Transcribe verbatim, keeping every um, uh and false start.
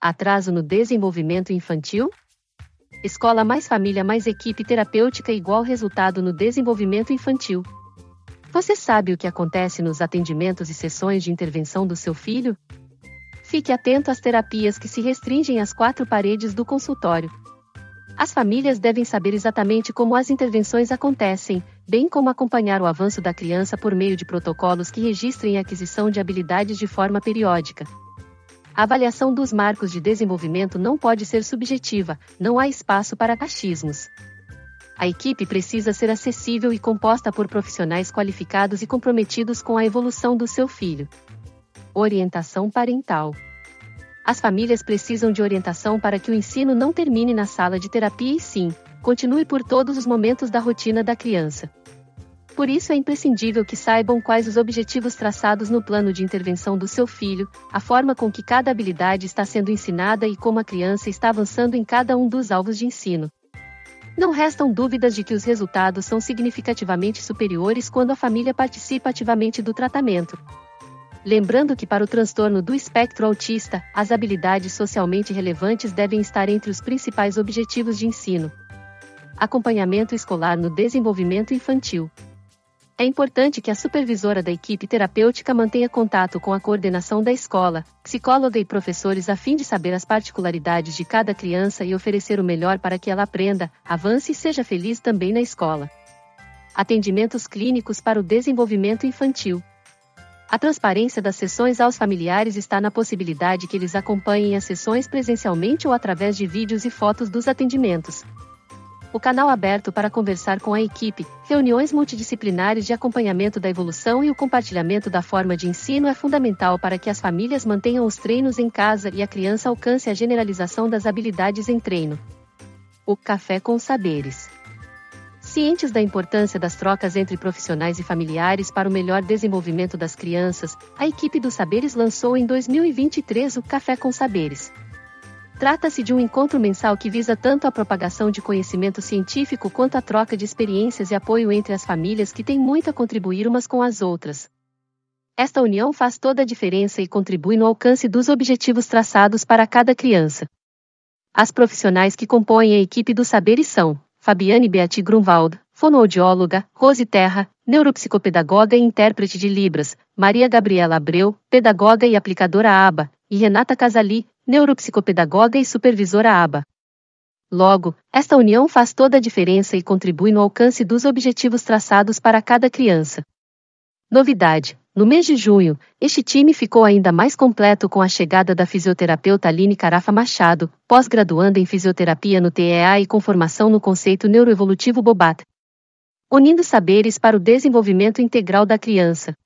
Atraso no desenvolvimento infantil? Escola mais família mais equipe terapêutica igual resultado no desenvolvimento infantil. Você sabe o que acontece nos atendimentos e sessões de intervenção do seu filho? Fique atento às terapias que se restringem às quatro paredes do consultório. As famílias devem saber exatamente como as intervenções acontecem, bem como acompanhar o avanço da criança por meio de protocolos que registrem a aquisição de habilidades de forma periódica. A avaliação dos marcos de desenvolvimento não pode ser subjetiva, não há espaço para achismos. A equipe precisa ser acessível e composta por profissionais qualificados e comprometidos com a evolução do seu filho. Orientação parental. As famílias precisam de orientação para que o ensino não termine na sala de terapia e sim, continue por todos os momentos da rotina da criança. Por isso é imprescindível que saibam quais os objetivos traçados no plano de intervenção do seu filho, a forma com que cada habilidade está sendo ensinada e como a criança está avançando em cada um dos alvos de ensino. Não restam dúvidas de que os resultados são significativamente superiores quando a família participa ativamente do tratamento. Lembrando que para o transtorno do espectro autista, as habilidades socialmente relevantes devem estar entre os principais objetivos de ensino. Acompanhamento escolar no desenvolvimento infantil. É importante que a supervisora da equipe terapêutica mantenha contato com a coordenação da escola, psicóloga e professores a fim de saber as particularidades de cada criança e oferecer o melhor para que ela aprenda, avance e seja feliz também na escola. Atendimentos clínicos para o desenvolvimento infantil. A transparência das sessões aos familiares está na possibilidade que eles acompanhem as sessões presencialmente ou através de vídeos e fotos dos atendimentos. O canal aberto para conversar com a equipe, reuniões multidisciplinares de acompanhamento da evolução e o compartilhamento da forma de ensino é fundamental para que as famílias mantenham os treinos em casa e a criança alcance a generalização das habilidades em treino. O Café com Saberes. Cientes da importância das trocas entre profissionais e familiares para o melhor desenvolvimento das crianças, a equipe dos Saberes lançou em dois mil e vinte e três o Café com Saberes. Trata-se de um encontro mensal que visa tanto a propagação de conhecimento científico quanto a troca de experiências e apoio entre as famílias que têm muito a contribuir umas com as outras. Esta união faz toda a diferença e contribui no alcance dos objetivos traçados para cada criança. As profissionais que compõem a equipe dos Saberes são Fabiane Beati Grunwald, fonoaudióloga, Rose Terra, neuropsicopedagoga e intérprete de Libras, Maria Gabriela Abreu, pedagoga e aplicadora A B A, e Renata Casali, neuropsicopedagoga e supervisora A B A. Logo, esta união faz toda a diferença e contribui no alcance dos objetivos traçados para cada criança. Novidade: no mês de junho, este time ficou ainda mais completo com a chegada da fisioterapeuta Aline Carafa Machado, pós-graduanda em fisioterapia no T E A e com formação no conceito neuroevolutivo Bobat. Unindo saberes para o desenvolvimento integral da criança.